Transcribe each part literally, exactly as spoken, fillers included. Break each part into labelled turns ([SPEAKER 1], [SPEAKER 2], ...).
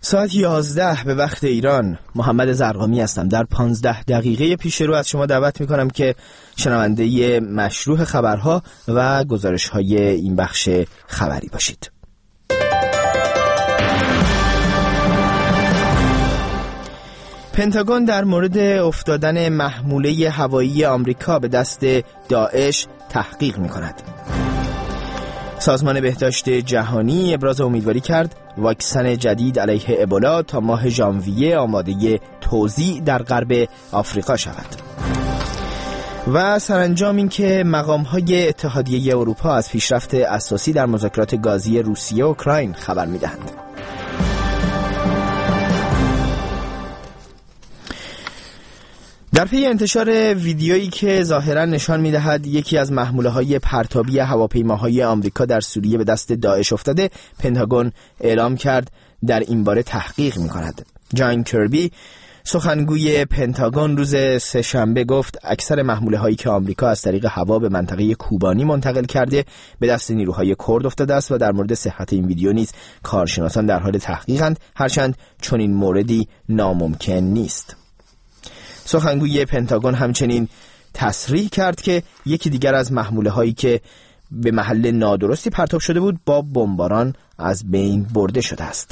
[SPEAKER 1] ساعت یازده به وقت ایران. محمد زرقامی هستم. در پانزده دقیقه پیش رو از شما دعوت میکنم که شنونده مشروح خبرها و گزارش‌های این بخش خبری باشید. پنتاگون در مورد افتادن محموله هوایی آمریکا به دست داعش تحقیق میکند. سازمان بهداشت جهانی ابراز امیدواری کرد واکسن جدید علیه ابولا تا ماه ژانویه آماده توزیع در غرب آفریقا شود. و سرانجام این که مقام‌های اتحادیه اروپا از پیشرفت اساسی در مذاکرات گازی روسیه و اوکراین خبر می‌دهند. در پی انتشار ویدیویی که ظاهراً نشان می‌دهد یکی از محموله‌های پرتابی هواپیماهای آمریکا در سوریه به دست داعش افتاده، پنتاگون اعلام کرد در این باره تحقیق می‌کند. جان کربی سخنگوی پنتاگون روز سه‌شنبه گفت اکثر محموله‌هایی که آمریکا از طریق هوا به منطقه کوبانی منتقل کرده به دست نیروهای کرد افتاده است و در مورد صحت این ویدیو نیز کارشناسان در حال تحقیقند، هرچند چنین موردی ناممکن نیست. سخنگوی پنتاگون همچنین تصریح کرد که یکی دیگر از محموله هایی که به محل نادرستی پرتاب شده بود با بمباران از بین برده شده است.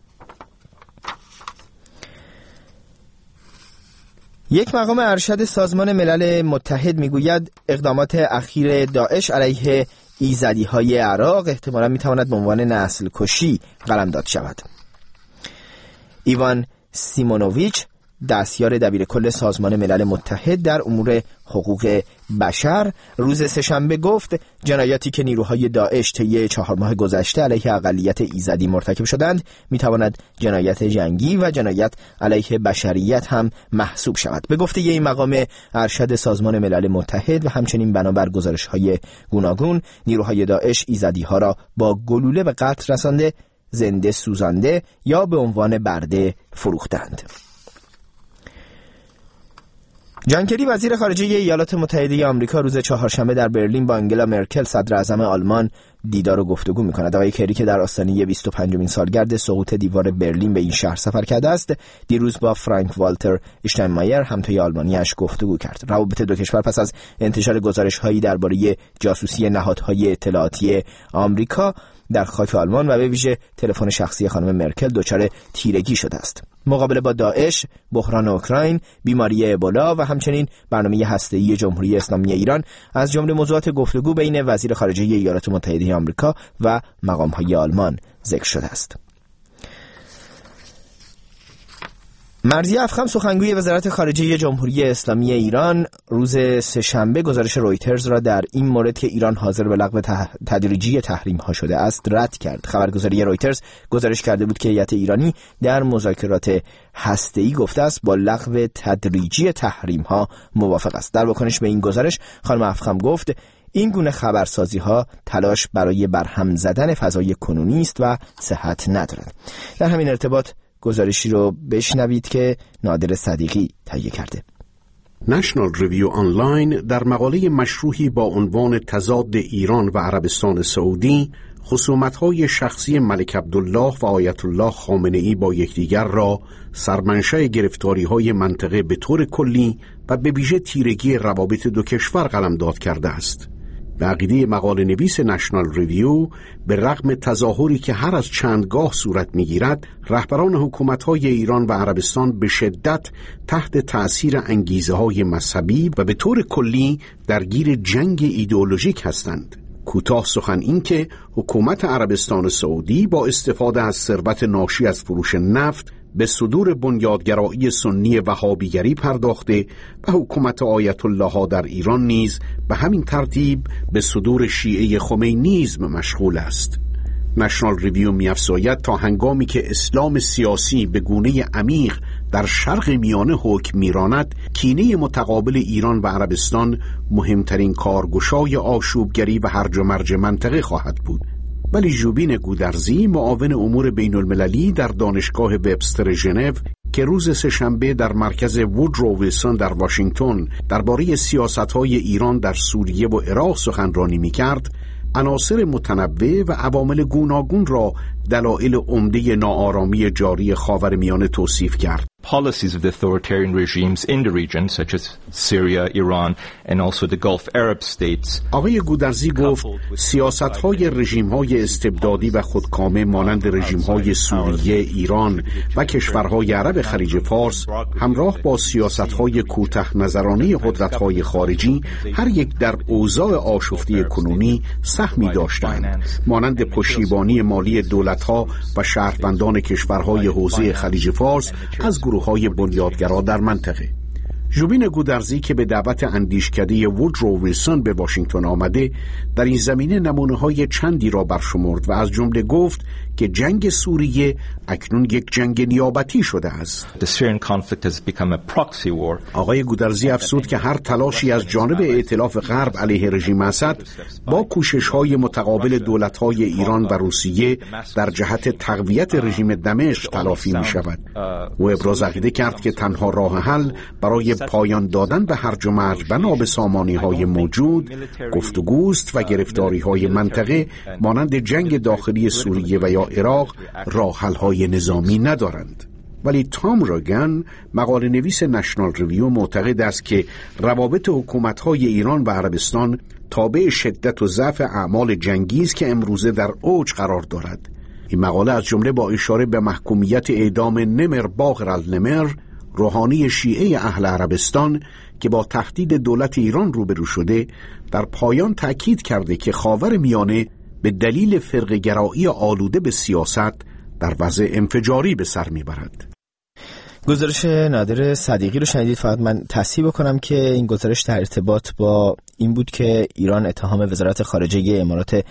[SPEAKER 1] یک مقام ارشد سازمان ملل متحد میگوید اقدامات اخیر داعش علیه ایزدی های عراق احتمالاً میتواند به عنوان نسل کشی قلمداد شود. ایوان سیمونوویچ دستیار دبیرکل سازمان ملل متحد در امور حقوق بشر روز سه‌شنبه گفت جنایاتی که نیروهای داعش طی چهار ماه گذشته علیه اقلیت ایزدی مرتکب شدند میتواند جنایت جنگی و جنایت علیه بشریت هم محسوب شود. به گفته این مقام ارشد سازمان ملل متحد و همچنین بنابر گزارش‌های گوناگون نیروهای داعش ایزدی ها را با گلوله به قتل رسانده، زنده سوزانده یا به عنوان برده فروختند. جان کری وزیر خارجه ایالات متحده آمریکا روز چهارشنبه در برلین با انگلا مرکل صدر اعظم آلمان دیدار و گفتگو می‌کند. آقای کری که در آستانه بیست و پنجمین سالگرد سقوط دیوار برلین به این شهر سفر کرده است، دیروز با فرانک والتر اشتاینمایر همتای آلمانی‌اش گفتگو کرد. روابط دو کشور پس از انتشار گزارش‌هایی درباره جاسوسی نهادهای اطلاعاتی آمریکا در خاک آلمان و به ویژه تلفن شخصی خانم مرکل دچار تیرگی شده است. مقابله با داعش، بحران اوکراین، بیماری ابولا و همچنین برنامه هسته‌ای جمهوری اسلامی ایران از جمله موضوعات گفتگو بین وزیر خارجه ایالات متحده آمریکا و مقام‌های آلمان ذکر شده است. مرضی افخم سخنگوی وزارت خارجه جمهوری اسلامی ایران روز سه‌شنبه گزارش رویترز را در این مورد که ایران حاضر به لغو تدریجی تحریم‌ها شده است رد کرد. خبرگزاری رویترز گزارش کرده بود که هیئت ایرانی در مذاکرات هسته‌ای گفته است با لغو تدریجی تحریم‌ها موافق است. در واکنش به این گزارش خانم افخم گفت این گونه خبرسازی‌ها تلاش برای برهم زدن فضای کنونی است و صحت ندارد. در همین ارتباط گزارشی رو بشنوید که نادر صدیقی تهیه کرده.
[SPEAKER 2] نشنال ریویو آنلاین در مقاله مشروحی با عنوان تضاد ایران و عربستان سعودی، خصومت‌های شخصی ملک عبدالله و آیت الله خامنه‌ای با یکدیگر را سرمنشأ گرفتاری‌های منطقه به طور کلی و به ویژه تیرگی روابط دو کشور قلمداد کرده است. به عقیده مقاله نویس نشنال ریویو، به رغم تظاهری که هر از چندگاه صورت می‌گیرد، رهبران حکومت‌های ایران و عربستان به شدت تحت تأثیر انگیزه‌های مذهبی و به طور کلی درگیر جنگ ایدئولوژیک هستند. کوتاه سخن این که حکومت عربستان سعودی با استفاده از ثروت ناشی از فروش نفت به صدور بنیادگرایی سنی وهابیگری پرداخته و حکومت آیت الله ها در ایران نیز به همین ترتیب به صدور شیعه خمینیسم مشغول است. نشنال ریویو می‌افزاید تا هنگامی که اسلام سیاسی به گونه عمیق در شرق میانه حکم می‌راند، کینه متقابل ایران و عربستان مهمترین کارگشای آشوبگری و هرج و مرج منطقه خواهد بود. ولی ژوبین گودرزی، معاون امور بین المللی در دانشگاه وبستر ژنو، که روز سه‌شنبه در مرکز وودرو ویلسون در واشنگتن درباره سیاست‌های ایران در سوریه و عراق سخنرانی می‌کرد، عناصر متنوع و عوامل گوناگون را دلایل عمده ناآرامی جاری خاورمیانه توصیف کرد.
[SPEAKER 3] Policies of the authoritarian regimes in the region, such as Syria, Iran, and also the Gulf Arab states.
[SPEAKER 2] آقای گودرزی گفت سیاست‌های رژیم‌های استبدادی و خودکامه مانند رژیم‌های سوریه، ایران و کشورهای عرب خلیج فارس همراه با سیاست‌های کوتاه نظرانه قدرت‌های خارجی هر یک در اوضاع آشفته کنونی سهمی داشتند، مانند پشتیبانی مالی دولت‌ها و شهروندان کشورهای حوزه خلیج فارس از گروه‌های بنیادگرا در منطقه. ژوبین گودرزی که به دعوت اندیشکده وودرو ویلسون به واشنگتن آمده، در این زمینه نمونه‌های چندی را برشمرد و از جمله گفت که جنگ سوریه اکنون یک جنگ نیابتی شده است.
[SPEAKER 3] The Syrian conflict has become a proxy war.
[SPEAKER 2] آقای گودرزی افزود که هر تلاشی از جانب ائتلاف غرب علیه رژیم اسد با کوشش‌های متقابل دولت‌های ایران و روسیه در جهت تقویت رژیم دمشق تلافی می‌شود. او ابراز عقیده کرد که تنها راه حل برای پایان دادن به هرج و مرج و نابسامانی‌های موجود گفتگوست و گرفتاری‌های منطقه مانند جنگ داخلی سوریه و یا عراق راه حل‌های نظامی ندارند. ولی تام راگن، مقاله نویس نشنال ریویو، معتقد است که روابط حکومت‌های ایران و عربستان تابع شدت و ضعف اعمال جنگی است که امروزه در اوج قرار دارد. این مقاله از جمله با اشاره به محکومیت اعدام نمر باقر النمر، روحانی شیعه اهل عربستان که با تهدید دولت ایران روبرو شده، در پایان تأکید کرده که خاورمیانه به دلیل فرقه‌گرایی آلوده به سیاست در وضع انفجاری به سر میبرد.
[SPEAKER 1] گزارش نادر صدیقی رو شنیدید. فقط من تصحیح بکنم که این گزارش در ارتباط با این بود که ایران اتهام وزارت خارجه امارات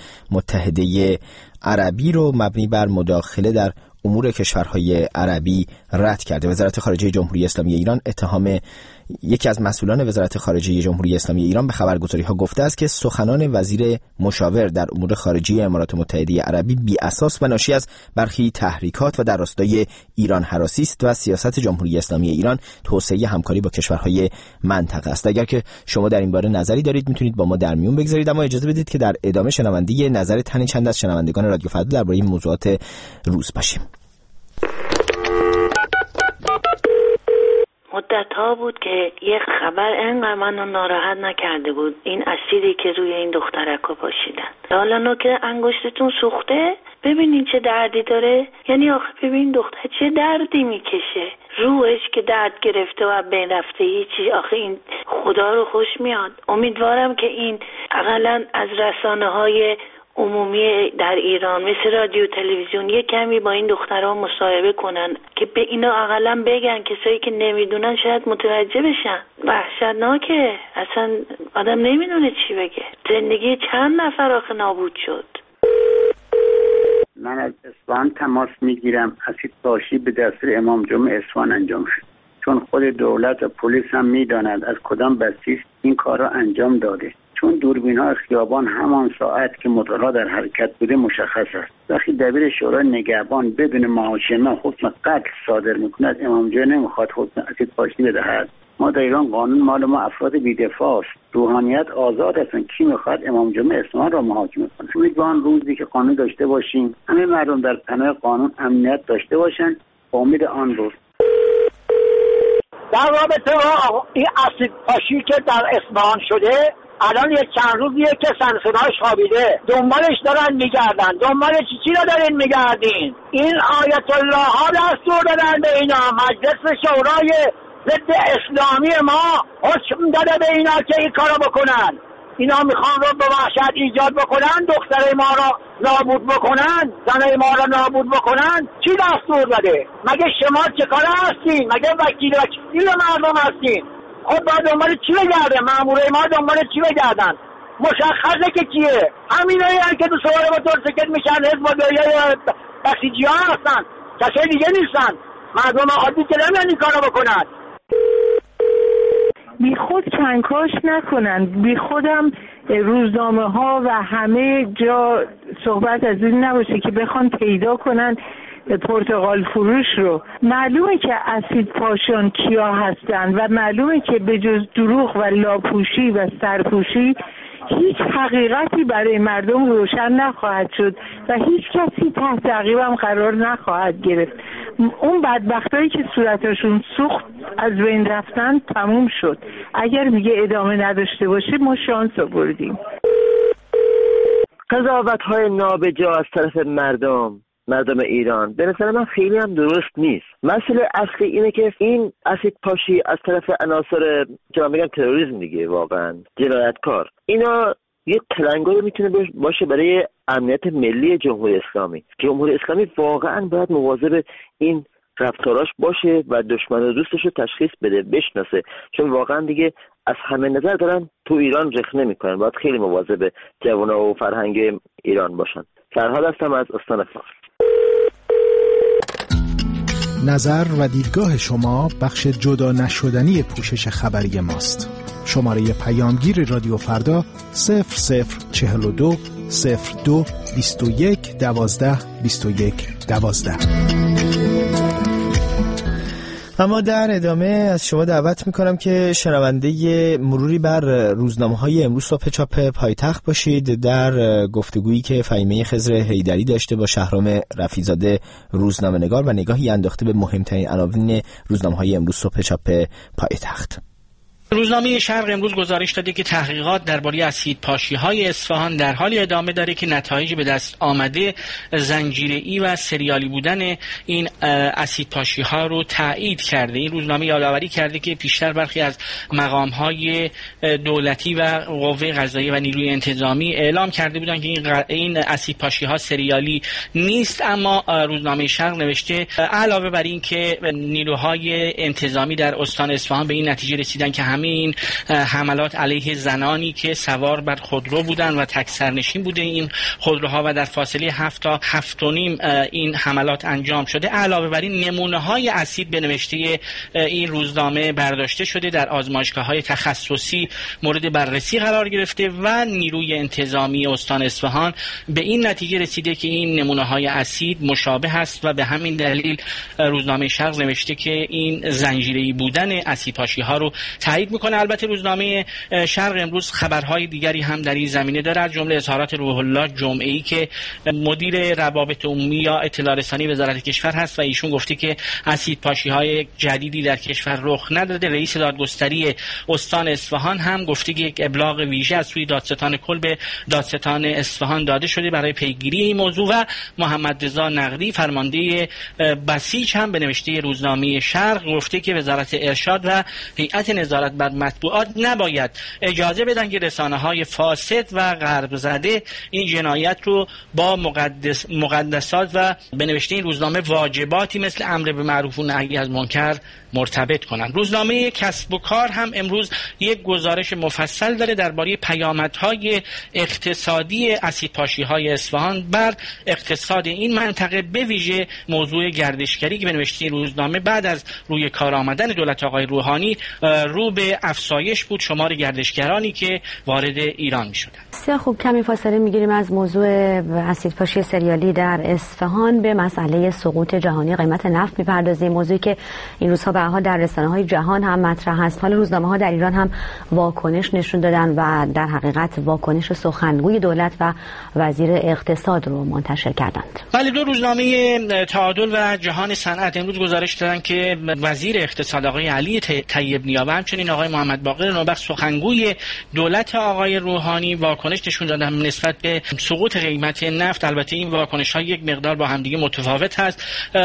[SPEAKER 1] متحده عربی رو مبنی بر مداخله در امور کشورهای عربی رد کرده. وزارت خارجه جمهوری اسلامی ایران اتهام یکی از مسئولان وزارت خارجه جمهوری اسلامی ایران به خبرگزاری‌ها گفته است که سخنان وزیر مشاور در امور خارجه امارات متحده عربی بی اساس و ناشی از برخی تحریکات و در راستای ایران هراسی است و سیاست جمهوری اسلامی ایران توسعه همکاری با کشورهای منطقه است. اگر که شما در این باره نظری دارید میتونید با ما در میون بگذارید، اما اجازه بدید که در ادامه شنونده نظر تن چند از شنوندگان رادیو فردا درباره این موضوعات روز باشیم.
[SPEAKER 4] مدت ها بود که یک خبر اینقدر منو ناراحت نکرده بود، این اسیدی که روی این دخترکا پاشیدن. حالا نوک انگشتتون سوخته، ببینین چه دردی داره. یعنی آخه ببین دختر چه دردی میکشه، روحش که درد گرفته و بین رفته هیچی. آخه این خدا رو خوش میاد. امیدوارم که این اقلا از رسانه های عمومی در ایران مثل رادیو تلویزیون یک کمی با این دخترها مصاحبه کنن که به اینا اقلا بگن، کسایی که نمیدونن شاید متوجه بشن. وحشتناکه، اصلا آدم نمیدونه چی بگه. زندگی چند نفر آخه نابود شد.
[SPEAKER 5] من از اصفهان تماس میگیرم. اسید پاشی به دستور امام جمعه اصفهان انجام شد، چون خود دولت و پلیس هم میداند از کدام بسیج این کار را انجام داده، چون دوربین‌ها خیابان همان ساعت که موتورها در حرکت بوده مشخص است. وقتی دبیر شورای نگهبان بدون محاکمه حکم قتل صادر میکند، امام جمعه نمیخواد حکم اسید پاشی بدهد. ما در ایران قانون مال ما افراد بی‌دفاع است، روحانیت آزاد هستند. کی میخواد امام جمعه اصفهان را محاکمه کنه؟ امیدوارم روزی که قانون داشته باشیم، همه مردم در پناه قانون امنیت داشته باشند. با امید آن روز.
[SPEAKER 6] در رابطه با این اسید پاشی که در اصفهان شده، الان یک چند روزیه که سنسورهاش خوابیده، دنبالش دارن میگردن. دنبال چی چی رو دارین میگردین؟ این آیت الله ها دستور دادن به اینا، مجلس شورای ضد اسلامی ما حکم داده به اینا که این کارو بکنن. اینا میخوان رو به وحشت ایجاد بکنن، دختره ما رو نابود بکنن، زنه ما رو نابود بکنن. چی دستور داده؟ مگه شما چه کار هستین؟ مگه وکیل وکیل مردم هستین؟ خب باید دنبال چی بگردن؟ ماموره ما دنبال چی بگردن؟ مشخصه که چیه؟ همین هایی که دو سواره با طور سکت میشن، حزب و دایه بسیجی ها هستن، کسی دیگه نیستن. مردم عادی که نمیان این کارو بکنن.
[SPEAKER 7] بی خود کنکاش نکنن. بی خودم روزنامه ها و همه جا صحبت از این نباشه که بخوان پیدا کنن پرتقال فروش رو. معلومه که اسید پاشان کیا هستن و معلومه که به جز دروغ و لاپوشی و سرپوشی هیچ حقیقتی برای مردم روشن نخواهد شد و هیچ کسی تحت تعقیبم قرار نخواهد گرفت. اون بدبختایی که صورتشون سوخت از بین رفتن تموم شد. اگر میگه ادامه نداشته باشه ما شانس آوردیم.
[SPEAKER 8] قضاوت‌های نابجا از طرف مردم مردم ایران به نظر من خیلی هم درست نیست. مسئله اصلی اینه که این اسید پاشی از طرف عناصر جناب میگن تروریسم دیگه، واقعا جنایتکار، اینا یه تلنگری میتونه باشه برای امنیت ملی جمهوری اسلامی. جمهوری اسلامی واقعا باید مواظب این رفتاراش باشه و دشمن و دوستش رو تشخیص بده، بشناسه، چون واقعا دیگه از همه نظر دارن تو ایران رخنه میکنن. باید خیلی مواظب جوونا و فرهنگ ایران باشن. فرهاد هستم از استان فارس.
[SPEAKER 9] نظر و دیدگاه شما بخش جدا نشدنی پوشش خبری ماست. شماره پیامگیر رادیو فردا صفر صفر چهل و دو صفر دو بیست و یک دوازده بیست و یک دوازده.
[SPEAKER 1] اما در ادامه از شما دعوت میکنم که شنونده مروری بر روزنامه‌های امروز صبح چاپ پایتخت باشید در گفتگویی که فهیمه خضر حیدری داشته با شهرام رفیع‌زاده روزنامه‌نگار و نگاهی انداخته به مهمترین عناوین روزنامه‌های امروز صبح چاپ پایتخت.
[SPEAKER 10] روزنامه شرق امروز گزارش داده که تحقیقات درباره اسیدپاشی‌های اصفهان در حالی ادامه داره که نتایج به دست آمده زنجیره‌ای و سریالی بودن این اسیدپاشی‌ها رو تایید کرده. این روزنامه یادآوری کرده که پیشتر برخی از مقام‌های دولتی و قوه قضاییه و نیروی انتظامی اعلام کرده بودند که این این اسیدپاشی‌ها سریالی نیست، اما روزنامه شرق نوشته علاوه بر این که نیروهای انتظامی در استان اصفهان به این نتیجه رسیدن که همین حملات علیه زنانی که سوار بر خودرو بودن و تک سرنشین بوده این خودروها و در فاصله هفت تا هفت و نیم این حملات انجام شده. علاوه بر این نمونه های اسید به نوشته این روزنامه برداشته شده، در آزمایشگاه های تخصصی مورد بررسی قرار گرفته و نیروی انتظامی استان اصفهان به این نتیجه رسیده که این نمونه های اسید مشابه است و به همین دلیل روزنامه شرق نوشته که این زنجیره‌ای بودن اسیدپاشی ها رو تایید میکنه. البته روزنامه شرق امروز خبرهای دیگری هم در این زمینه داره، از جمله اظهارات روح الله جمعه‌ای که مدیر روابط عمومی یا اطلاع رسانی وزارت کشور هست و ایشون گفته که اسیدپاشی‌های جدیدی در کشور رخ نداده. رئیس دادگستری استان اصفهان هم گفته که یک ابلاغ ویژه از سوی دادستان کل به دادستان اصفهان داده شده برای پیگیری این موضوع و محمد رضا نقدی فرمانده بسیج هم به نوشته روزنامه شرق گفته که وزارت ارشاد و هیئت نظارت بر مطبوعات نباید اجازه بدن که رسانه‌های فاسد و غرب زده این جنایت رو با مقدس مقدسات و به نوشته این روزنامه واجباتی مثل امر به معروف و نهی از منکر مرتبط کنند. روزنامه کسب و کار هم امروز یک گزارش مفصل داره درباره پیامدهای اقتصادی اسیدپاشی‌های اصفهان بر اقتصاد این منطقه، به ویژه موضوع گردشگری که به نوشته این روزنامه بعد از روی کار آمدن دولت آقای روحانی رو به افزایش بود شمار گردشگرانی که وارد ایران می‌شدند.
[SPEAKER 11] بسیار خوب، کمی فاصله می‌گیریم از موضوع اسیدپاشی سریالی در اصفهان به مسئله سقوط جهانی قیمت نفت می‌پردازیم، موضوعی که این روزها به حال در رسانه‌های جهان هم مطرح است. حال روزنامه‌ها در ایران هم واکنش نشون دادن و در حقیقت واکنش سخنگوی دولت و وزیر اقتصاد رو منتشر کردند.
[SPEAKER 10] بله، دو روزنامه تعادل و جهان صنعت امروز گزارش دادن که وزیر اقتصاد آقای علی طیب نیا و همچنین آقای محمد باقر نوبخت سخنگوی دولت آقای روحانی واکنش نشون دادن نسبت به سقوط قیمت نفت. البته این واکنش‌ها یک مقدار با هم دیگه متفاوت هست.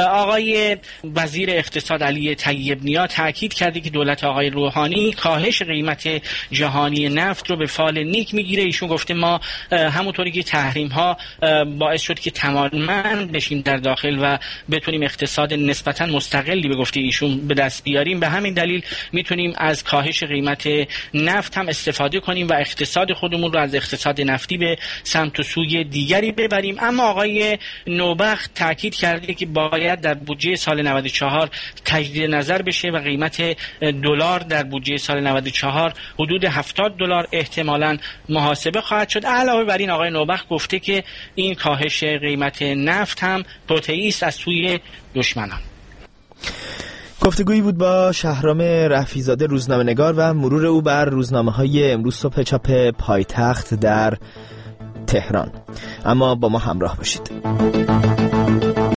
[SPEAKER 10] آقای وزیر اقتصاد علی طیب نیا تاکید کرده که دولت آقای روحانی کاهش قیمت جهانی نفت رو به فال نیک میگیره. ایشون گفته ما همونطوری که تحریم ها باعث شد که توانمند بشیم در داخل و بتونیم اقتصاد نسبتا مستقلی به گفته ایشون به دست بیاریم، به همین دلیل میتونیم از کاهش قیمت نفت هم استفاده کنیم و اقتصاد خودمون رو از اقتصاد نفتی به سمت و سوی دیگری ببریم. اما آقای نوبخت تاکید کرده که باید در بودجه سال نود و چهار تجدید نظر بشه و قیمت دلار در بودجه سال نود و چهار حدود هفتاد دلار احتمالاً محاسبه خواهد شد. علاوه بر این آقای نوبخت گفته که این کاهش قیمت نفت هم توطئه‌ای است از سوی دشمنان.
[SPEAKER 1] گفتگویی بود با شهرام رفیع‌زاده روزنامه‌نگار و مرور او بر روزنامه‌های امروز صبح چاپ پایتخت در تهران. اما با ما همراه باشید.